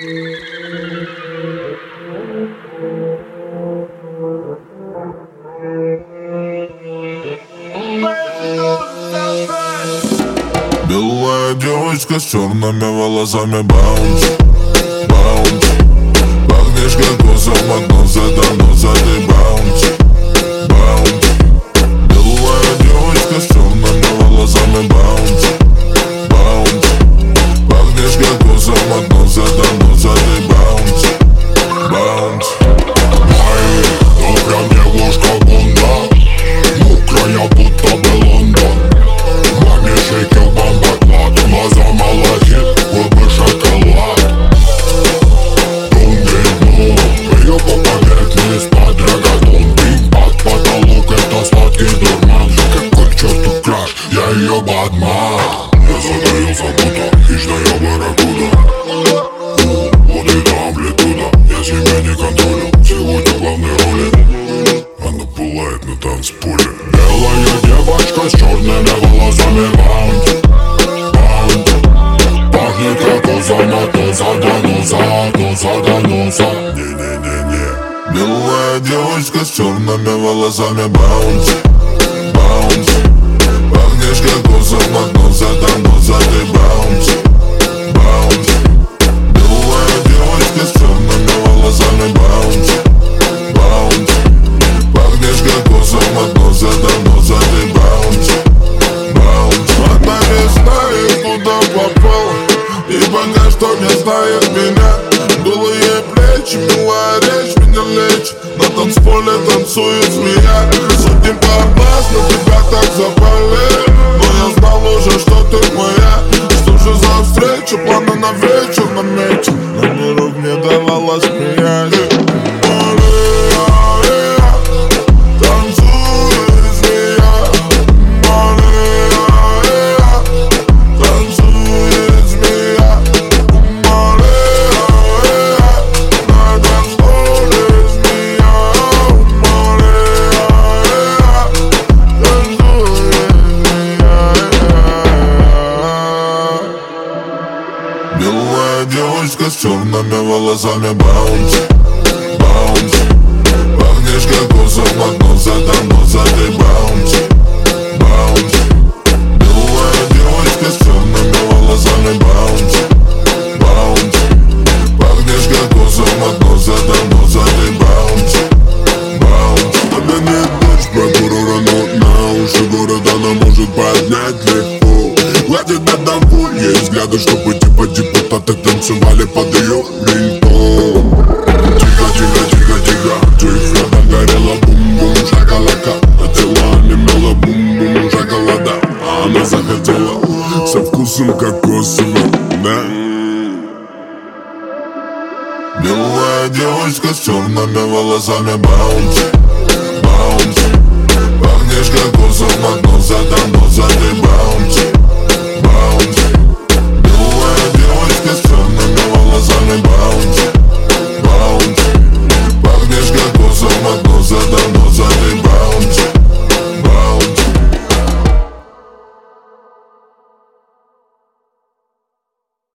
Белая девочка с черными волосами, баунс, баунс. Пахнешь кокосом от носа до носа, ты баунс, баунс. Белая девочка с черными волосами, баунс, баунс. Пахнешь кокосом от носа до носа, ты баунс, баунс. Моя прям девушка бунда, мокрая будто бы Лондон. Маме шейкер бомбоклад, глаза молочит, губы шоколад. Дум-дым-дум, ее попадает лист под рогатун. Бинг под потолок, это сладкий дурман. Какой к черту краш, я ее бадман. Я затаился будто хищная барракуда. Вот и там амплитуда, я себя не контролю. Сегодня главной роли она пылает на танцполе. Белая девочка с черными волосами, баунс, баунс. Пахнет кокосом от носа до носа, носа до носа. Не-не-не-не. Белая девочка с черными волосами, баунс, баунс. Пахнешь кокосом от носа до носа, ты баунс, баунс. Белая девочка с черными волосами, баунс, баунс. Пахнешь кокосом от носа до носа, ты баунс, баунс. Она не знает, куда попала, и пока что не знает меня. Голые плечи, милая речь меня лечит. На танцполе танцует змея. Сотни пар глаз на тебя так запали, но я знал уже, что ты моя. Что же за встречу, планы на вечер наметил, но ни рук не давала смеять. Белая девочка с черными волосами, баунс, баунс. Пахнешь кокосом от носа до носа, ты баунс, баунс. Белая девочка с черными волосами, баунс, баунс. Пахнешь кокосом от носа до носа, ты баунс, баунс. Она не дочь прокурора, но на уши города она может поднять легко. Гладит до доволья и взгляды, чтобы типа депутаты танцевали под ее рингтон. Тихо-тихо-тихо-тихо, тихо, догорела бум-бум шоколадка. А тела немело бум-бум шоколада. А она захотела со вкусом кокосовым, да? Белая девочка с черными волосами, баунс,